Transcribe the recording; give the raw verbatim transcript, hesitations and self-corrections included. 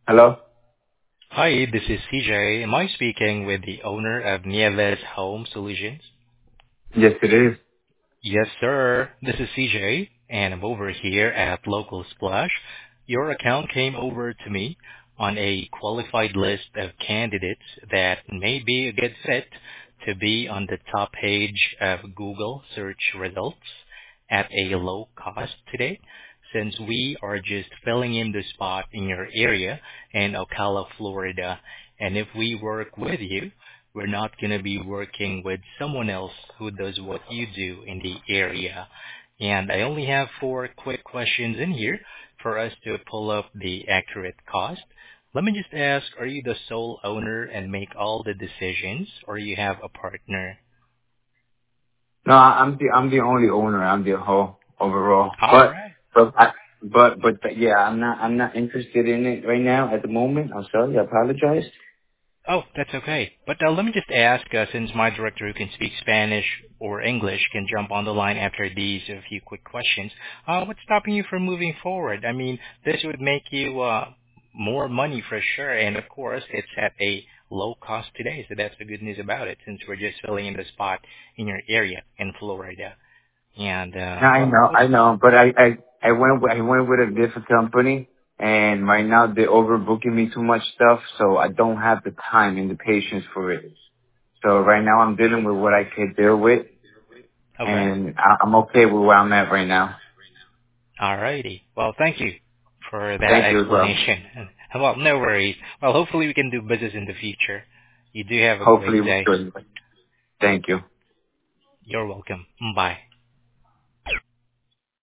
Hello? Hi, this is C J. Am I speaking with the owner of Nieves Home Solutions? Yes, it is. Yes, sir. This is C J, and I'm over here at Local Splash. Your account came over to me on a qualified list of candidates that may be a good fit to be on the top page of Google search results at a low cost today, since we are just filling in the spot in your area in Ocala, Florida. And if we work with you, we're not going to be working with someone else who does what you do in the area. And I only have four quick questions in here for us to pull up the accurate cost. Let me just ask, are you the sole owner and make all the decisions, or you have a partner? No, I- I'm the I'm the only owner. I'm the whole overall. All But right. but I, but but but yeah, I'm not I'm not interested in it right now at the moment. I'm sorry. I apologize. Oh, that's okay. But uh, let me just ask, uh, since my director who can speak Spanish or English can jump on the line after these a few quick questions, uh, what's stopping you from moving forward? I mean, this would make you uh, more money for sure, and of course, it's at a low cost today, so that's the good news about it, since we're just filling in the spot in your area in Florida. And, uh, No, I well, know what's... I know. But I I I went with, I went with a different company, and right now they're overbooking me too much stuff, so I don't have the time and the patience for it. So right now I'm dealing with what I can deal with, Okay. and I, I'm okay with where I'm at right now. All righty. Well, thank you for that Thank you as well. explanation. Well, no worries. Well, hopefully we can do business in the future. You do have a Hopefully great we day. should. Thank you. You're welcome. Bye.